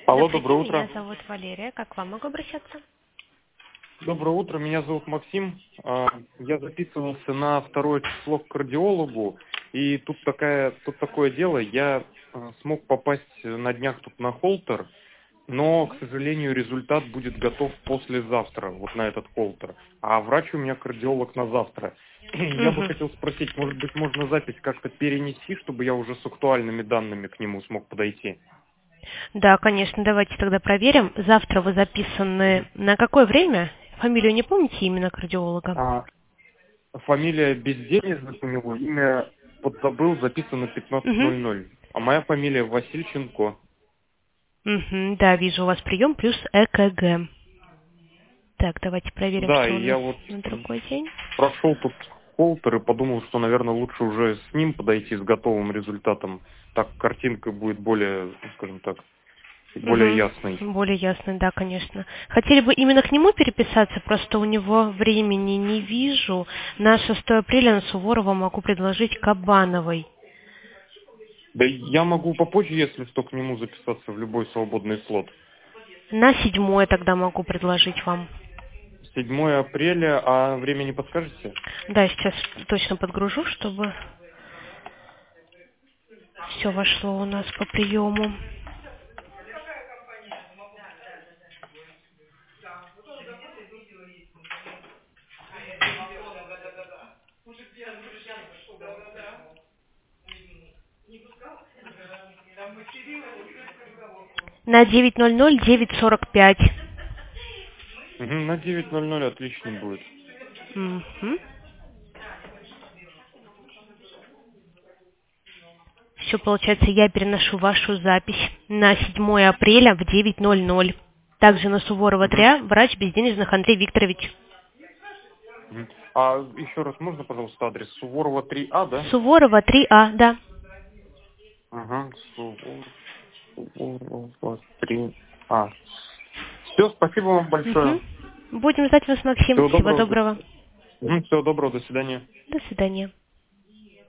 Алло, Добрый доброе день, меня утро. зовут Валерия. Как к вам могу обращаться? Доброе утро, меня зовут Максим. Я записывался на 2 число к кардиологу, и тут такое дело, я смог попасть на днях тут на холтер, но, к сожалению, результат будет готов послезавтра, вот на этот холтер. А врач у меня кардиолог на завтра. Я бы Мгм. хотел спросить, может быть, можно запись как-то перенести, чтобы я уже с актуальными данными к нему смог подойти? Да, конечно, давайте тогда проверим. Завтра вы записаны Мгм. на какое время? Фамилию не помните именно кардиолога? А, Фамилия Безденежных у него, имя подзабыл, записано Угу. 15:00. А моя фамилия Васильченко. Угу, да, вижу у вас прием плюс ЭКГ. Так, давайте проверим, Да, что у и я нас вот на другой день. прошел тут холтер и подумал, что, наверное, лучше уже с ним подойти с готовым результатом. Так картинка будет более, скажем так, более ясной. Угу. Более ясно, да, конечно. Хотели бы именно к нему переписаться, просто у него времени не вижу. На 6 апреля на Суворова могу предложить Кабановой. Да я могу попозже, если что, к нему записаться в любой свободный слот. На 7 тогда могу предложить вам. 7 апреля, а время не подскажете? Да, сейчас точно подгружу, чтобы все вошло у нас по приему. На 9:00, 9:45. Мгм, на 9:00 отлично будет. Угу. Все, получается, я переношу вашу запись на 7 апреля в 9:00. Также на Суворова Мгм. 3, врач безденежных Андрей Викторович. Мгм. А еще раз можно, пожалуйста, адрес? Суворова 3А, да? Суворова 3А, да. Ага, Суворова 3А. Все, спасибо вам большое. Угу. Будем ждать вас, Максим. Всего Всего доброго. доброго. Всего доброго, до свидания. До свидания.